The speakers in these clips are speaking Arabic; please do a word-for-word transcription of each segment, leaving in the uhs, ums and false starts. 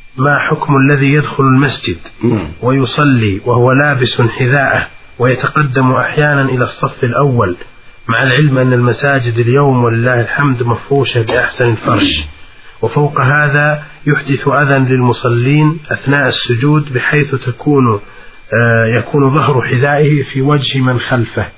ما حكم الذي يدخل المسجد ويصلي وهو لابس حذاءه ويتقدم أحيانا إلى الصف الأول، مع العلم أن المساجد اليوم ولله الحمد مفروشة بأحسن الفرش، وفوق هذا يحدث أذى للمصلين أثناء السجود بحيث تكون آه يكون ظهر حذائه في وجه من خلفه؟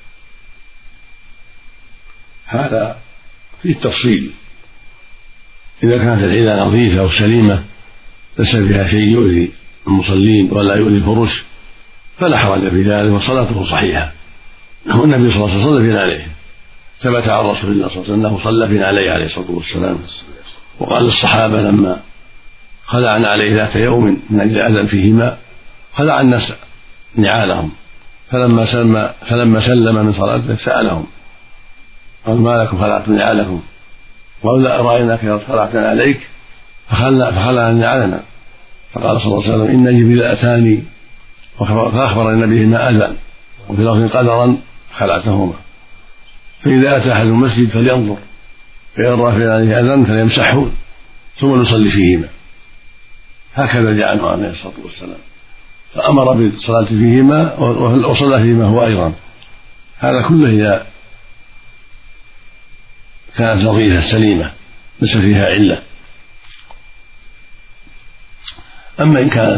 هذا في التفصيل، إذا كانت الحذاء نظيفة أو سليمة ليس فيها شيء يؤذي المصلين ولا يؤذي الفرش فلا حرج في ذلك وصلاته صحيحة. والنبي صلى الله عليه وسلم صلى في عليه، ثبت عن رسول الله صلى الله عليه وسلم أنه صلى في عليه عليه الصلاة والسلام. وقال للصحابة لما خلعنا عليه ذات يوم من أجل أذى فيهما خلع الناس نعالهم، فلما سلم فلما سلم من صلاته سألهم قال ما لكم خلعتم نعالكم؟ قالوا لا رأيناك خلعتنا عليك فخلعنا نعالنا. فقال صلى الله عليه وسلم إن جبريل أتاني فأخبرني بهما أذى وفي لفظ قدرا خلعتهما، فإذا أتى أحد المسجد فلينظر فإن رأى في عليه أذى فليمسحه ثم يصلي فيهما. هكذا جعله عليه الصلاة والسلام، فأمر بالصلاة فيهما وصلى فيهما هو أيضا. هذا كله إذا كانت نظيفة سليمة ليس فيها علة. أما إن كانت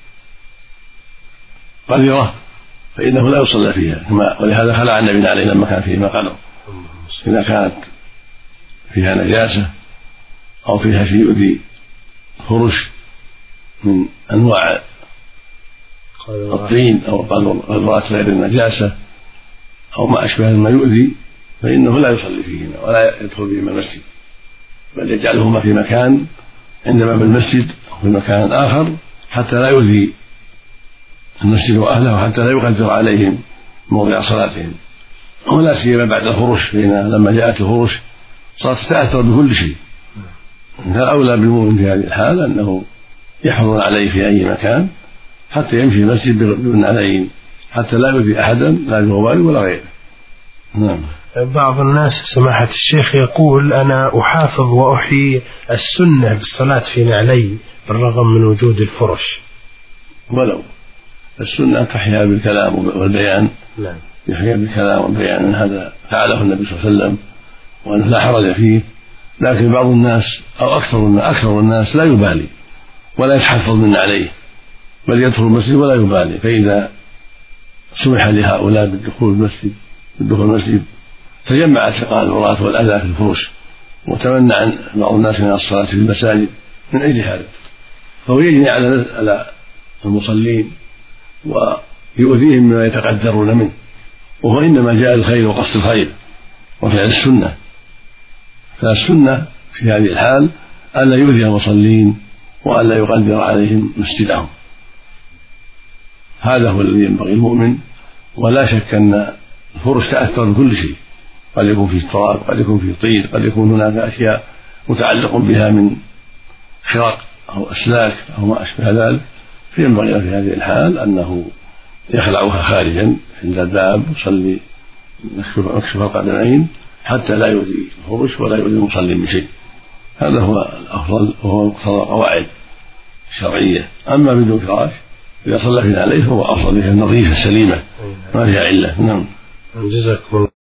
قذرة فإنه لا يصلى فيها، ولهذا خلع النبي عليه لما كان فيهما قدر. إذا كانت فيها نجاسة أو فيها شيء يؤذي فرش من أنواع الطين أو قذرات غير النجاسة أو ما أشبه ما يؤذي فإنه لا يصلي فيهما ولا يدخل بهما المسجد، بل يجعلهما في مكان عند باب المسجد أو في مكان آخر حتى لا يؤذي المسجد وأهله وحتى لا يقدر عليهم موضع صلاتهم. ولا سيما بعد الفرش، فإن لما جاءت الفرش صارت تتأثر بكل شيء، فالأولى بالمؤمن في هذه الحالة أنه يحفظ عليه في أي مكان حتى يمشي المسجد بالنعلين حتى لا يؤذي أحدا لا بغبار ولا غيره. نعم. بعض الناس سماحة الشيخ يقول أنا أحافظ وأحيي السنة بالصلاة في نعلي بالرغم من وجود الفرش. ولو السنة تحيا بالكلام والبيان، نعم. يحيا بالكلام والبيان، هذا فعله النبي صلى الله عليه وسلم وأنه لا حرج فيه. لكن بعض الناس أو أكثر أكثر الناس لا يبالي ولا يتحفظ من عليه، بل يدخل المسجد ولا يبالي. فإذا سمح لهؤلاء بالدخول المسجد بالدخول المسجد تجمعت شقاء العراة والأذى في الفرش، وتمنع بعض الناس من الصلاة في المساجد من أجل هذا، فهو يجني على المصلين ويؤذيهم مما يتقدرون منه، وهو إنما جاء الخير وقصد الخير وفعل السنة. فالسنة في هذه الحال ألا يؤذي المصلين وألا يقدر عليهم مسجدهم، هذا هو الذي ينبغي المؤمن. ولا شك أن الفرش تأثر بكل شيء، قد يكون فيه تراب، قد يكون فيه طين، قد يكون هناك أشياء متعلق بها من خرق أو أسلاك أو ما أشبه ذلك، فينبغي في هذه الحال أنه يخلعها خارجا عند الباب ويصلي مكشوف القدمين حتى لا يؤذي الفرش ولا يؤذي المصلي بشيء. هذا هو الأفضل وهو مقتضى القواعد الشرعية. أما بدون فراش إذا صلى فينا عليه فهو أفضل، نظيفة سليمة ما فيها علة. نعم. جزاكم الله.